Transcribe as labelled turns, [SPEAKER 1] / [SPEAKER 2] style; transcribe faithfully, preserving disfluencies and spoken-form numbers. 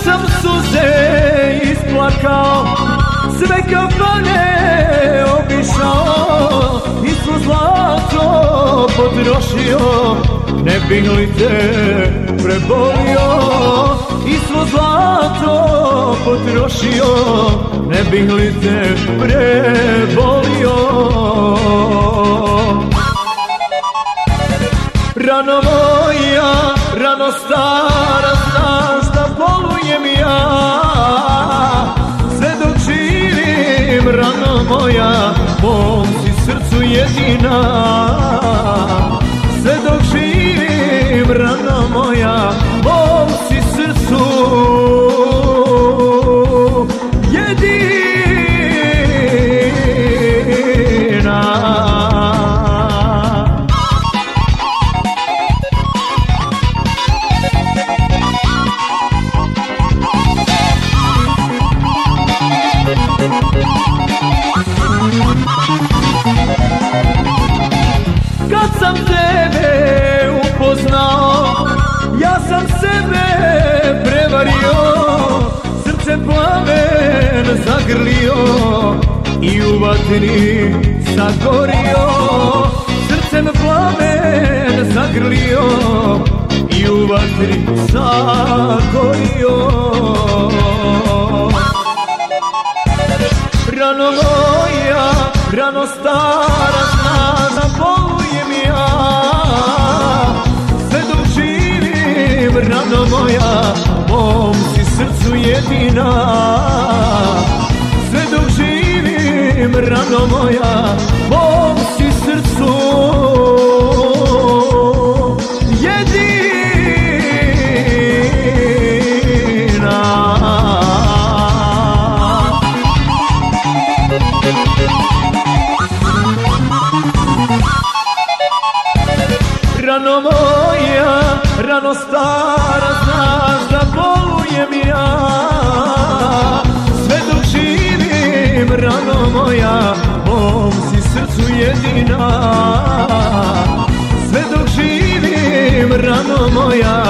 [SPEAKER 1] sam suze isplakao, sve kafane obišao i svo zlato potrošio, ne bih li te prebolio. I svo zlato potrošio, ne bih li te prebolio. Rano moja, rano stara, znaš da bolujem ja, sve dok živim, rano moja, mom si srcu jedina. Sve dok živim, rano moja, mom si srcu jedina. Kad sam tebe upoznao, ja sam sebe prevario, srce plamen zagrlio i u vatri sagorio. Srcem plamen zagrlio i u vatri sagorio. Rano moja, rano stara, znaš da bolujem ja, sve dok živim, rano moja, mom si srcu jedina. Sve dok živim, rano moja, mom si srcu jedina. Rano moja, rano stara, znaš da bolujem ja, sve dok živim, rano moja, mom si srcu jedina. Sve dok živim, rano moja,